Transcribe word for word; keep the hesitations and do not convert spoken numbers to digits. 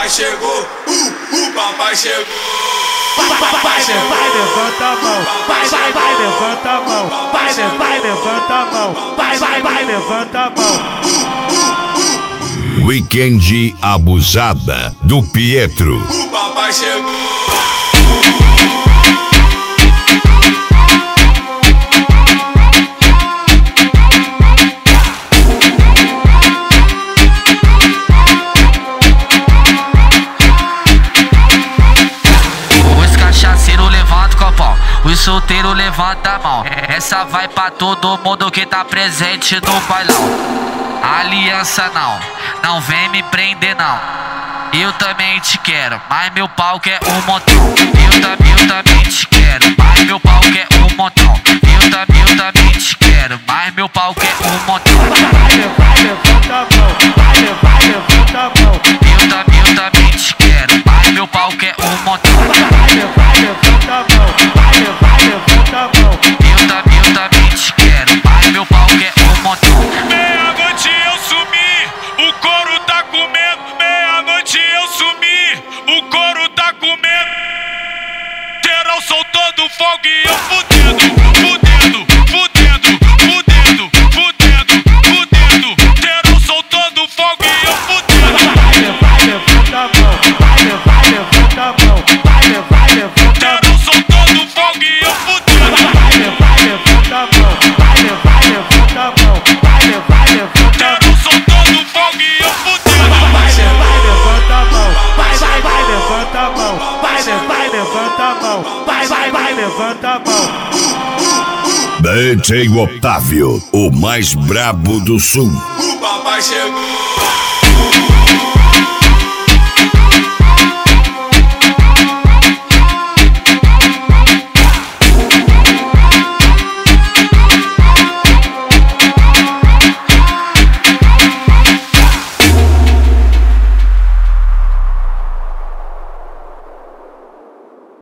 papai chegou, uh, o papai chegou. Vai, vai, vai, levanta a mão. Vai, vai, vai, levanta a mão. Vai, vai, levanta a mão. Vai, vai, vai, levanta a mão. Weekend Abusada do Pietro. O papai chegou. Os solteiros levanta a mão. Essa vai pra todo mundo que tá presente no bailão. Aliança não, não vem me prender não. Eu também te quero, mas meu pau quer um montão. Eu, tam, eu também te quero, mas meu pau quer um montão. Eu, tam, eu também te quero, mas meu pau quer um montão. Vai, vai, levanta a mão. Vai, vai, levanta a mão. Eu, tam, eu também te quero, mas meu pau quer um montão. Vai, vai, levanta a mão. Vai, vai, levanta a mão. Eu, tam, eu também te quero, mas meu pau quer um montão. Meia-noite eu sumi, o couro tá comendo. Meia-noite eu sumi, o couro tá comendo. Geral soltando fogo e eu fudendo, fudendo, fudendo, fudendo, fudendo, fudendo. Geral soltando fogo e eu fudendo. Vai, vai, levanta a mão. Vai, vai, levanta a mão. Vai, vai, levanta a mão. Geral soltando fogo e eu fudendo. Vai, vai, levanta a mão. Vai, vai, levanta a mão. Vai, vai, levanta a mão. Geral soltando fogo e eu fudendo. Vai, vai, levanta a mão. Vai, vai, vai, levanta a mão. Vai, vai, levanta a mão. Vai, vai, vai, levanta a mão. D J Otávio, o mais brabo do sul. O papai chegou.